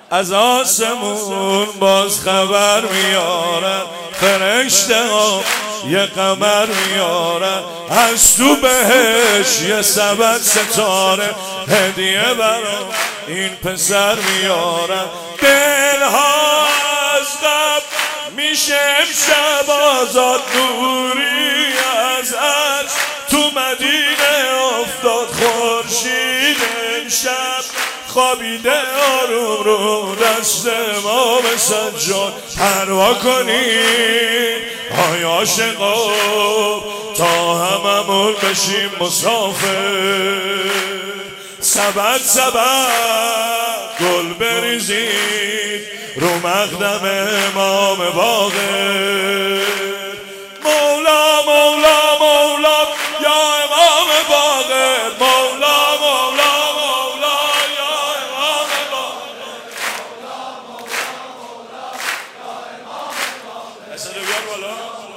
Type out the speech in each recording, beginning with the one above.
از آسمون باز خبر میارن، فرشته ها یه قمر میارن، از تو بهش یه سبد ستاره هدیه برا این پسر میارن. دلها از قبل میشه امشب آزاد، نوری از عرش تو مدینه افتاد، خورشید امشب خوابیده آروم رو دست امام سجاد. پروا کنید های عاشقا تا هممون بشیم مسافر، سبد سبد گل بریزید رو مقدم امام باقر. مولا مولا مولا یا امام باقر، مولا مولا مولا یا امام باقر، مولا مولا مولا یا امام باقر. اصلا بیار بالا.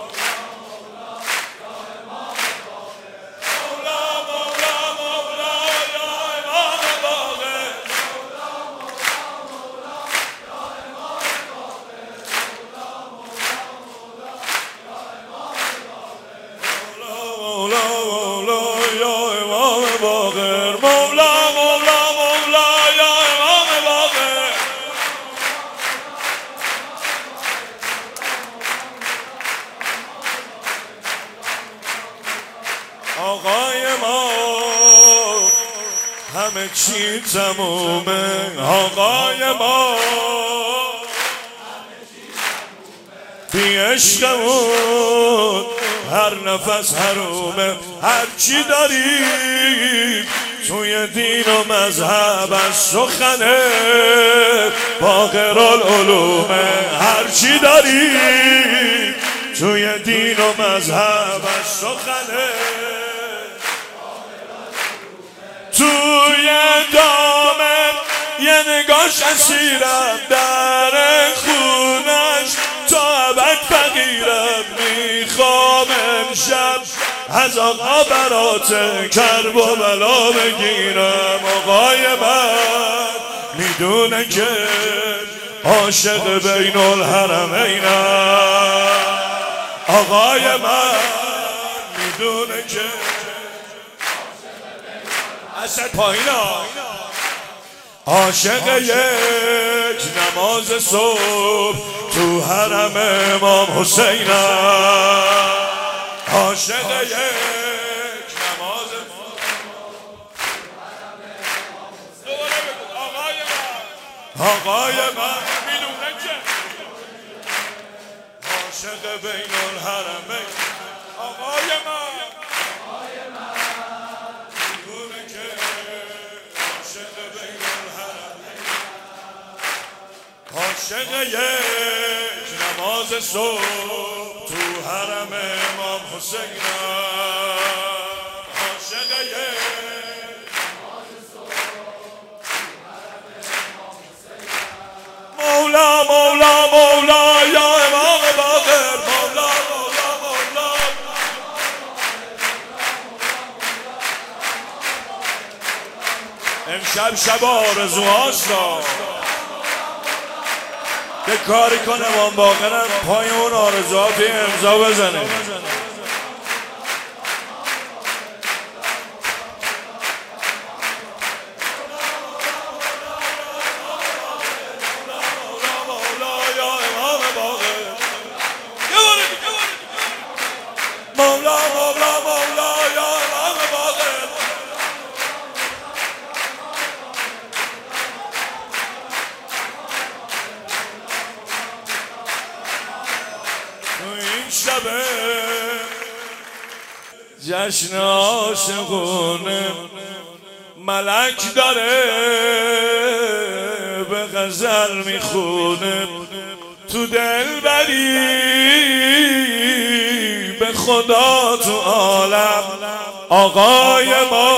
آقای ما همه چی تمومه، آقای ما بی عشقمون هر نفس حرومه. هر چی داریم توی دین و مذهب از سخنه باقرالعلومه. هر چی داریم توی دین و مذهب از سخنه، توی دامن یه نگاش اسیرم، در خونش تا ابد فقیرم. میخوام امشب از آقا برات کرب و بلا بگیرم. آقای من میدونه که عاشق بین الحرمینم، آقای من میدونه که اصد پایین عاشق یک نماز صبح تو حرم امام حسین، عاشق یک نماز آقای من میدونه که عاشق بین الحرمین، آقای من میدونه که عاشق بین الحرمین، عاشق یک نماز صبح تو حرم امام حسین، عاشق یک نماز صبح تو حرم امام حسین. مولا مولا مولا یا امام باقر، مولا مولا مولا. امشب شب آرزوهاست، یه کاری کنه امام باقرم پای اون آرزوها توی امضا بزنه. مولا مولا مولا یا امام باقر، تو این شب جشن عاشقونه ملک داره به غزل میخونه، تو دل بری به خدا تو عالم. آقای ما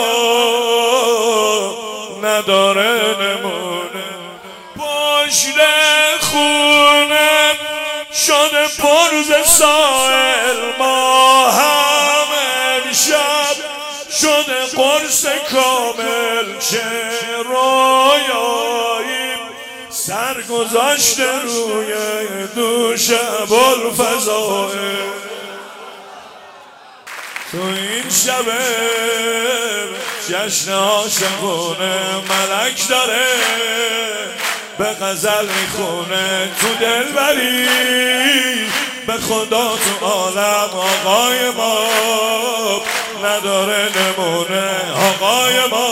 نداره نمونه، پشت خونه شده پرز سائل، ما هم امشب شده قرص کامل. چه رویایی سر گذاشته روی دوش ابوالفضائل تو این شب جشن عاشقونه ملک داره به غزل میخونه تو دلبری به خدا تو عالم آقای ما نداره نمونه آقای ما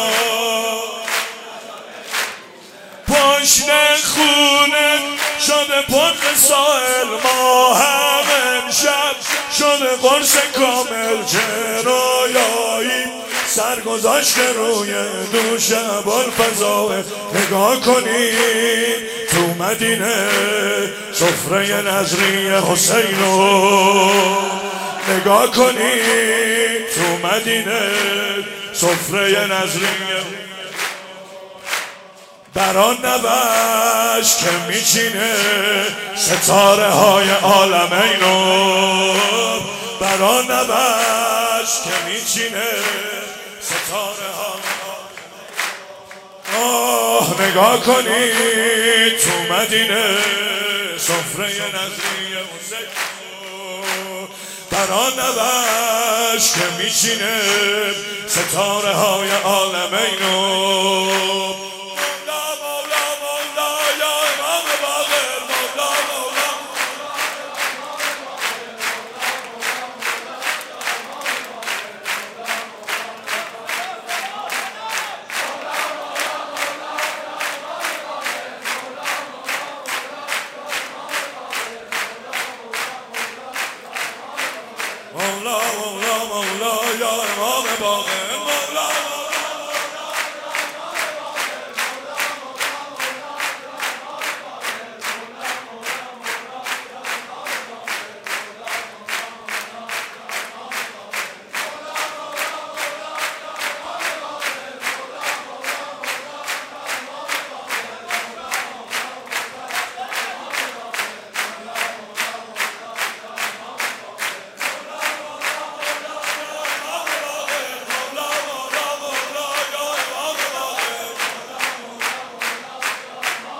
پشت خونه شده پرد سائل ما هم امشب شده قرص کامل چه رویایی سر گذاشته روی دوش ابوالفضائل نگاه کنی تو مدینه سفره نظری حسینو نگاه کنی تو مدینه سفره نظری بران نبش که میچینه ستاره های عالمینو بران نبش که میچینه ستاره های آه نگاه کنی تو مدینه سفره نظری حسینو بران نبش که میچینه ستاره های عالمینو مولا مولا مولا یا امام باقر